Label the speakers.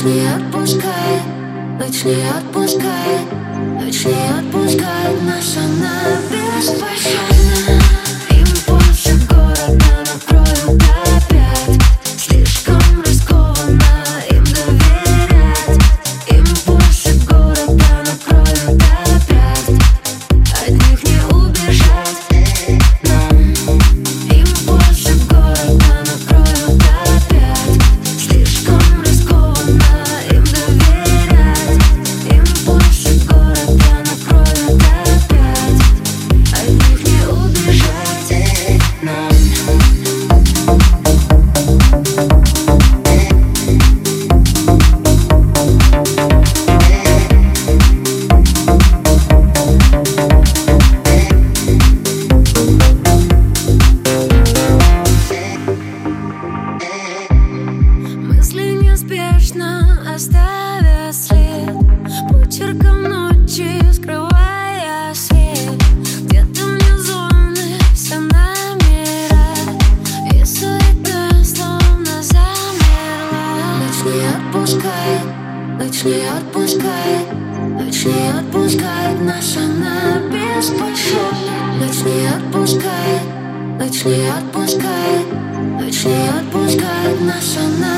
Speaker 1: Ночь не отпускает, ночь не отпускает, ночь не отпускает нас, она беспощадна. Импульсы города накроют опять. Слишком рискованно им доверять. Импульсы города накроют опять. От них не убежать нам. Импульсы города накроют опять. Слишком рискованно им доверять. Импульсы города накроют опять. От них не убежать нам. Мысли неспешно оставя след, почерком ночи скрывая свет. Где-то внизу все номера, и суета словно замерла. Ночь не отпускает, ночь не отпускает, ночь не отпускает нас, она беспощадна. Ночь не отпускает, ночь не отпускает, ночь не отпускает нас, она